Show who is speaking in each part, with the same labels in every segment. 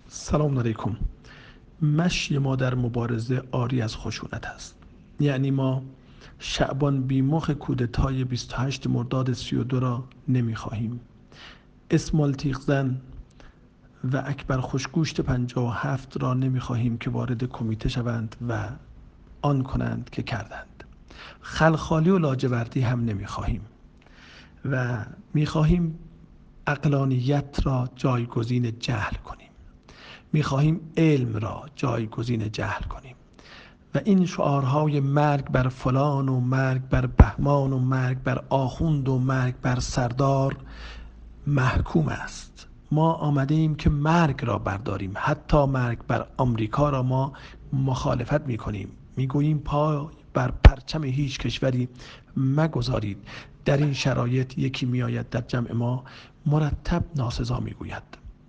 Speaker 1: سلام علیکم. مشی ما در مبارزه عاری از خشونت است. یعنی ما شعبان بیمخ کودتای 28 مرداد 32 را نمیخواهیم. اسمال تیغزن و اکبر خوشگوشت 57 را نمیخواهیم که وارد کمیته شوند و آن کنند که کردند. خلخالی و لاجوردی هم نمیخواهیم و میخواهیم عقلانیت را جایگزین جهل کنیم. میخواهیم علم را جایگزین جهل کنیم و این شعارهای مرگ بر فلان و مرگ بر بهمان و مرگ بر آخوند و مرگ بر سردار محکوم است. ما آمده ایم که مرگ را برداریم. حتی مرگ بر آمریکا را ما مخالفت میکنیم. میگوییم پا بر پرچم هیچ کشوری مگذارید. در این شرایط یکی میآید در جمع ما مرتب ناسزا میگوید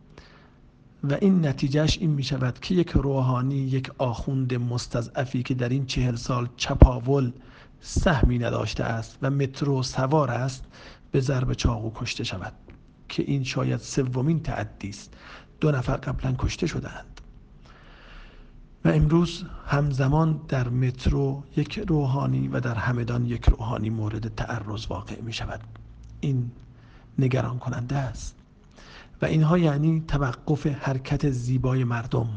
Speaker 1: و این نتیجهش این می شود که یک روحانی، یک آخوند مستضعفی که در این 40 سال چپاول سهمی نداشته است و مترو سوار است به ضرب چاقو کشته شود که این شاید سومین تعدی است. 2 نفر قبلا کشته شدند و امروز همزمان در مترو یک روحانی و در همدان یک روحانی مورد تعرض واقع می شود. این نگران کننده است و اینها یعنی توقف حرکت زیبای مردم.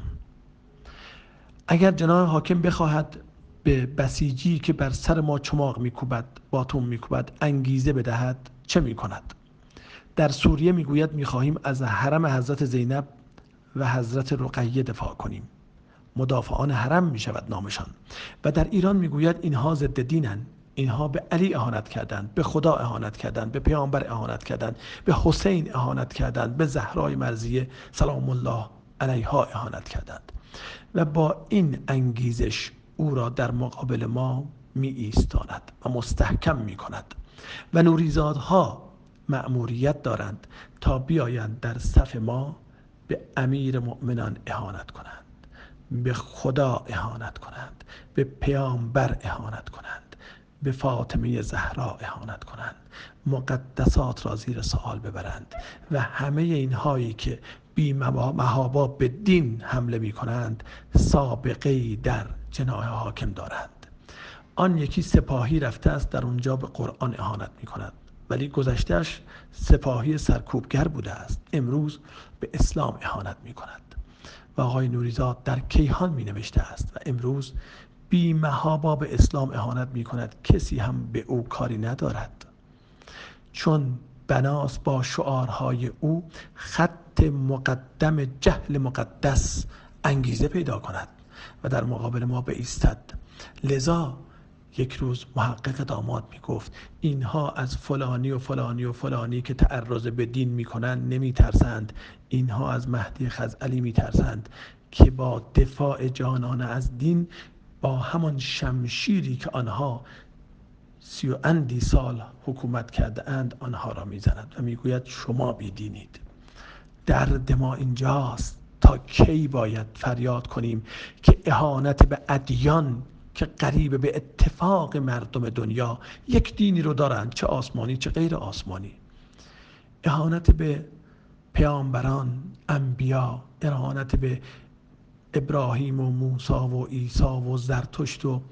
Speaker 1: اگر جناب حاکم بخواهد به بسیجی که بر سر ما چماق میکوبد، باتون میکوبد، انگیزه بدهد، چه میکند؟ در سوریه میگوید میخواهیم از حرم حضرت زینب و حضرت رقیه دفاع کنیم. مدافعان حرم میشود نامشان. و در ایران میگوید اینها ضد دینن. اینها به علی اهانت کردند، به خدا اهانت کردند، به پیامبر اهانت کردند، به حسین اهانت کردند، به زهرای مرضیه سلام الله علیها اهانت کردند و با این انگیزش او را در مقابل ما می ایستاند و مستحکم می کند و نوریزادها مأموریت دارند تا بیایند در صف ما به امیر مؤمنان اهانت کنند، به خدا اهانت کنند، به پیامبر اهانت کنند، به فاطمه زهرا اهانت کنند، مقدسات را زیر سوال ببرند و همه اینهایی که بی محابا به دین حمله می کنند سابقه‌ای در جناح حاکم دارند. آن یکی سپاهی رفته است در اونجا به قرآن اهانت می کند ولی گذشتهش سپاهی سرکوبگر بوده است. امروز به اسلام اهانت می کند و آقای نوریزاد در کیهان می نوشته است و امروز بی محابا به اسلام اهانت می کند. کسی هم به او کاری ندارد چون بناس با شعارهای او خط مقدم جهل مقدس انگیزه پیدا کند و در مقابل ما بایستد. لذا یک روز محقق داماد می گفت اینها از فلانی و فلانی و فلانی که تعرض به دین می کنند نمی ترسند. اینها از مهدی خزعلی می ترسند که با دفاع جانانه از دین با همان شمشیری که آنها 30 و اندی سال حکومت کرده اند آنها را میزند و میگوید شما بیدینید. درد ما اینجاست. تا کی باید فریاد کنیم که اهانت به ادیان که قریب به اتفاق مردم دنیا یک دینی رو دارند، چه آسمانی چه غیر آسمانی، اهانت به پیامبران، انبیا، اهانت به ابراهیم و موسی و عیسی و زرتشت و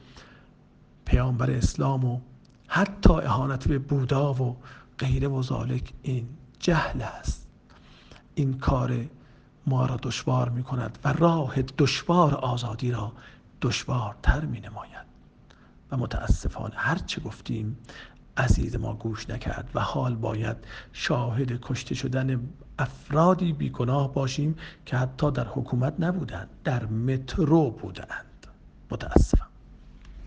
Speaker 1: پیامبر اسلام و حتی اهانت به بودا و غیره و ذالک، این جهل است. این کار ما را دشوار می کند و راه دشوار آزادی را دشوارتر می نماید و متاسفانه هرچه گفتیم عزیز ما گوش نکرد و حال باید شاهد کشته شدن افرادی بیگناه باشیم که حتی در حکومت نبودند، در مترو بودند. متاسفم.